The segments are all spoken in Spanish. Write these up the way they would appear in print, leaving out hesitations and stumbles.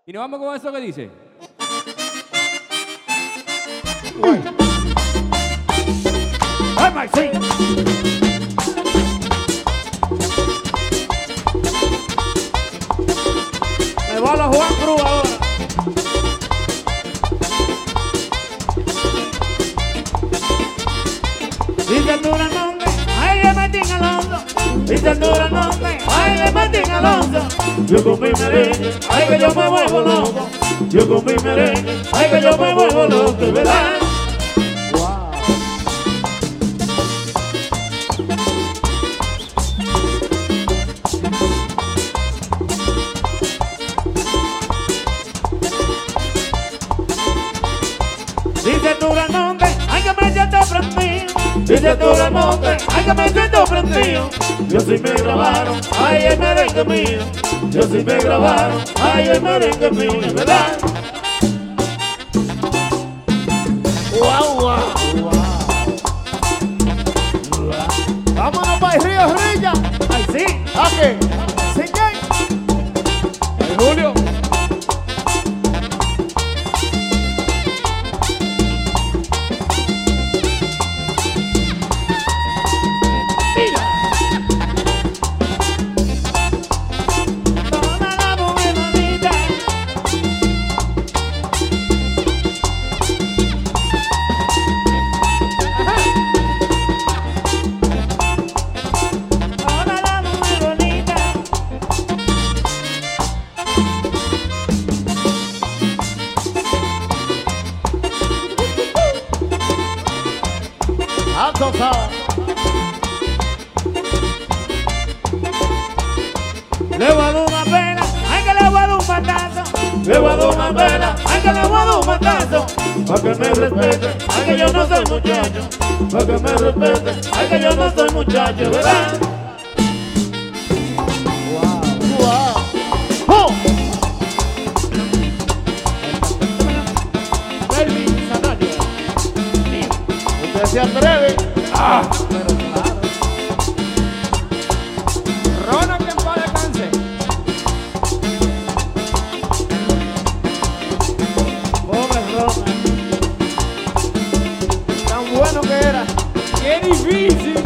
Y nos vamos con eso que dice. ¡Ay, Maxine! Me va a la Juan Cruz ahora. Dice el Duranonde, ay de Martín Alonso. Dice el Duranonde, ay de Martín Alonso. Yo con mi merengue, ay que yo me vuelvo loco. Yo con mi merengue, ay que yo me vuelvo loco, ¿verdad? Dice Duranonde, ay que me siento prendido. Dice Duranonde, ay que me siento prendido. Yo sí me grabaron, ay el merengue mío. Yo sí me grabaron, ay el merengue mío, ¿verdad? Wow, wow, wow. Vámonos para el Río Rilla. Ay sí, ok. Señor. ¡Ay, Julio! Le voy a dar una pena, ay que le voy a dar un matazo. Le voy a dar una pena, ay que le voy a dar un matazo. Pa' que me respete, ay que yo no soy muchacho. Pa' que me respete, ay que yo no soy muchacho, ¿verdad? Wow, wow. ¡Oh! Baby, Sanania. Usted se atreve. ¡Ah! Rona, que en paz descanse. Pobre Rona. Tan bueno que era. ¡Qué difícil!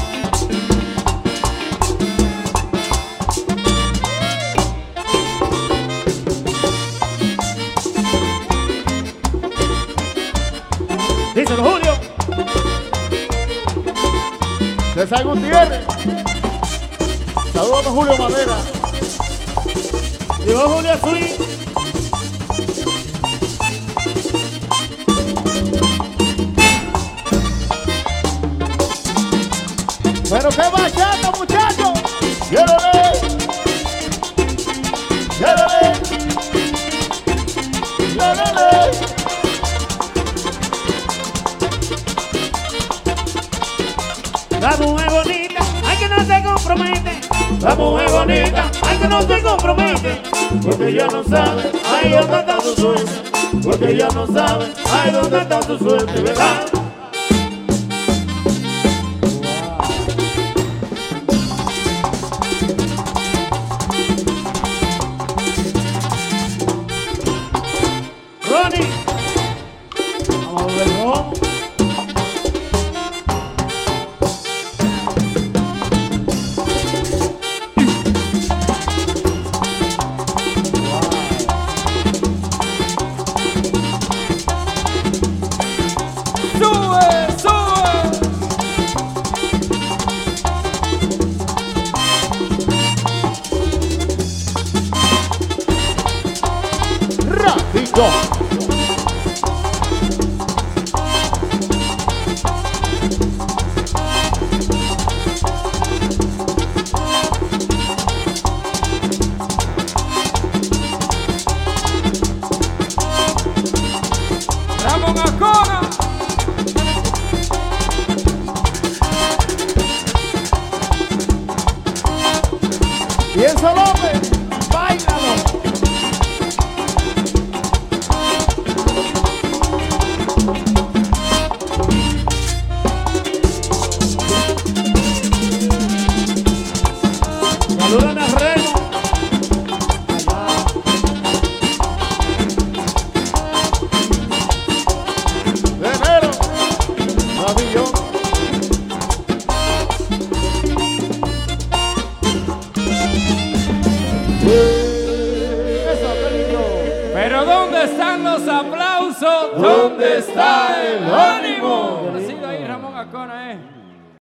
Díselo, Julio. César Gutiérrez. Saludos a Julio Madera. Llegó Julio Azul. Pero qué bachata, muchachos. Llévale. Llévale. Llévale. La mujer bonita, ay que no se compromete. La mujer bonita, ay que no se compromete. Porque ella no sabe, ay dónde está su suerte. Porque ella no sabe, ay dónde está su suerte, ¿verdad? Ronnie, vamos a ver, ¿no? Ramón Acona. Y eso López, báilalo. Eso, Pelillo. Pero ¿dónde están los aplausos? ¿Dónde está el ánimo? Sigue ahí Ramón Acona,